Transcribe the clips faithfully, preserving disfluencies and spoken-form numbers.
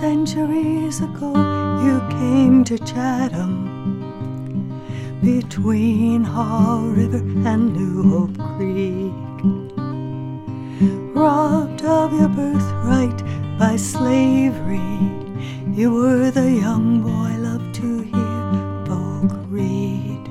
Centuries ago you came to Chatham, between Haw River and New Hope Creek, robbed of your birthright by slavery. You were the young boy loved to hear folk read.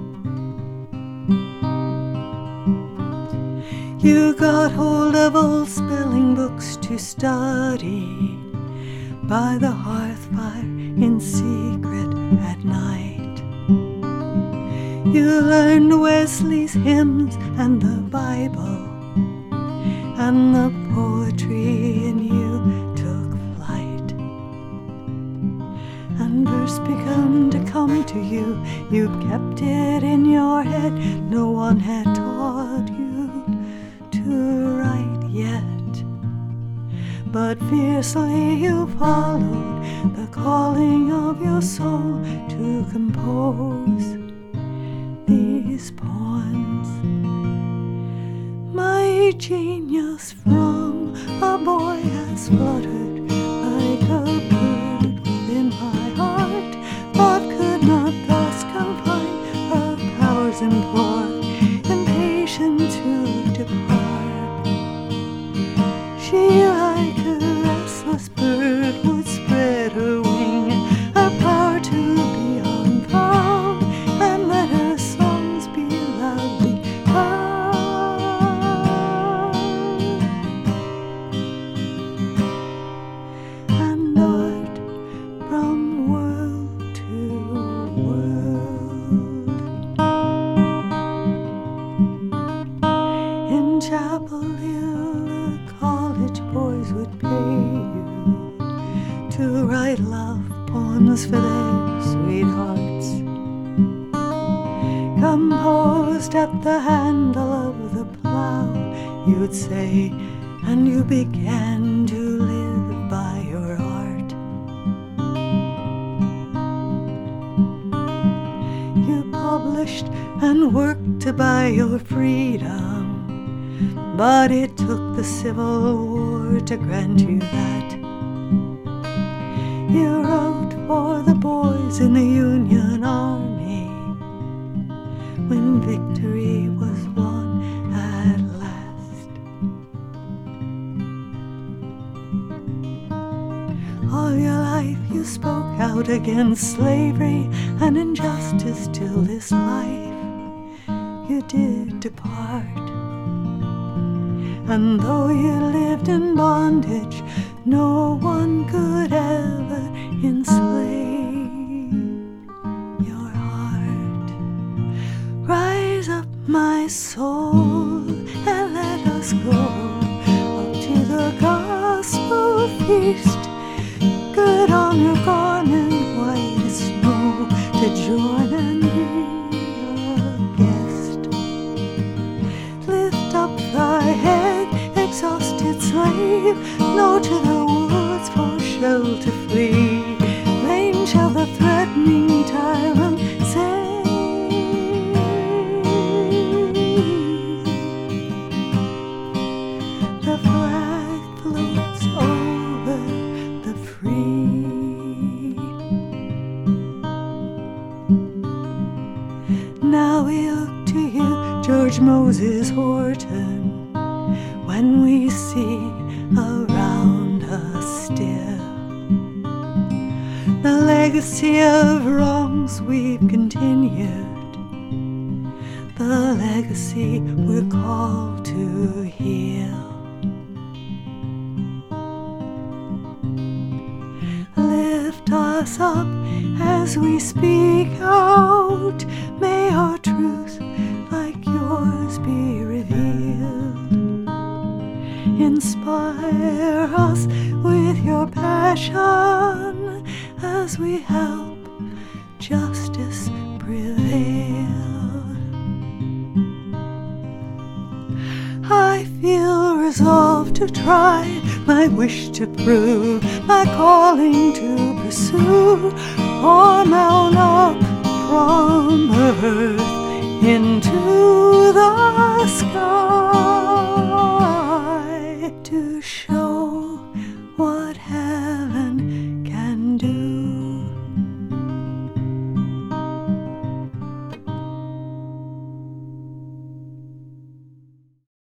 You got hold of old spelling books to study by the hearth fire in secret at night. You learned Wesley's hymns and the Bible, and the poetry in you took flight. And verse began to come to you. You kept it in your head. No one had taught you to write yet. But fiercely you followed the calling of your soul to compose these poems. My genius from a boy has fluttered like a bird within my heart, but could not thus confine her powers implored, impatient to depart. She like a restless bird would spread her wing, her power to be unfound, and let her songs be loudly heard. And art from world to world. In Chapel Hill, the college boys would pay you to write love poems for their sweethearts, composed at the handle of the plow, you'd say, and you began to live by your art. You published and worked to buy your freedom, but it took the Civil War to grant you that. You wrote for the boys in the Union Army when victory was won at last. All your life you spoke out against slavery and injustice, till this life you did depart. And though you lived in bondage, no one could ever enslave your heart. Rise up, my soul, and let us go up to the gospel feast. Gird on your garment white as snow to join and be a guest. Lift up thy head, exhausted slave, no to the woods for shelter flee. Vain shall the threatening tyrant say. The flag floats over the free. Now we look to you, George Moses Horton, when we see around us still the legacy of wrongs we've continued, the legacy we're called to heal. Lift us up as we speak out, may our truth like yours be revealed. Inspire us with your passion as we help justice prevail. I feel resolved to try, my wish to prove, my calling to pursue, or mount up from earth into the sky to show what happened.